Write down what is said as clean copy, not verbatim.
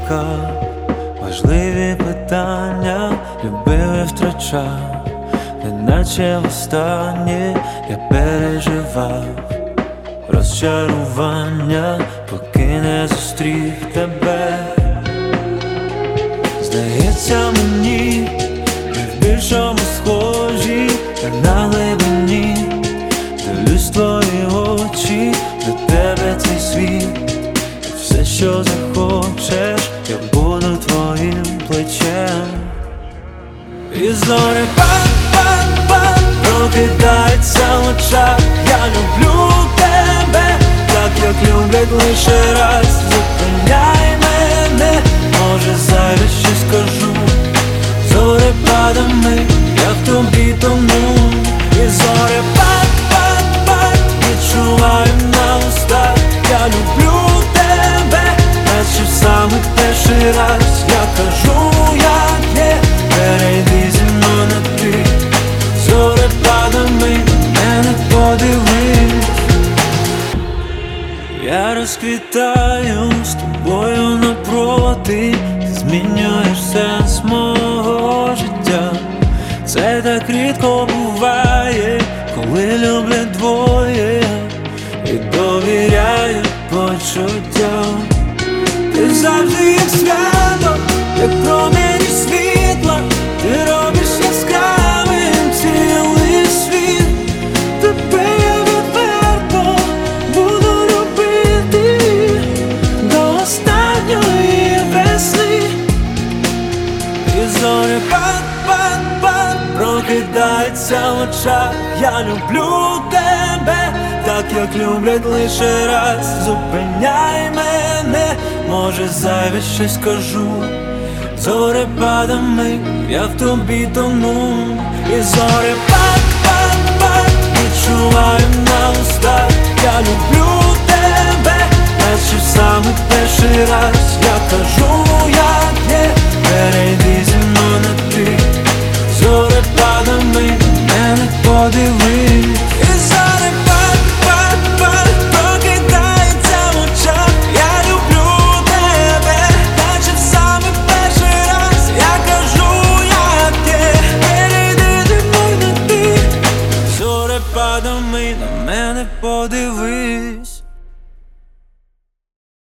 зблизька. Важливі питання любив і втрачав, неначе востаннє я переживав розчарування, поки не зустрів тебе. Здається мені, ми в більшому схожі, як на глибині. Дивлюсь в твої очі, до тебе цей світ. Все, що захочеш, я буду твоїм плечем. І зорі пак-пак-пак прокидається в очах. Я люблю тебе, так як люблять лише раз. Зупиняй мене, може зайве щось скажу. Зорепадами я в тобі тону. І зорі пак-пак-пак відчуваю на устах. Я люблю тебе, наче в самий перший раз. Я кажу, як є, перейди зі мною на ти. Зорепадами мене подивись. Я розквітаю з тобою напроти. Ти змінюєш сенс мого життя. Це так рідко буває, коли люблять двоє і довіряють почуттям. Ти завжди як свято, як промені світла. Ти робиш яскравим цілий світ. Тебе я відверто буду любити до останньої весни. І зорі пак-пак-пак прокидається в очах. Я люблю тебе, так як люблять лише раз. Зупиняй мене, може зайве щось скажу. Зорепадами я в тобі тону. І зорі пак-пак-пак відчуваю на устах. Я люблю тебе, наче в самий перший раз.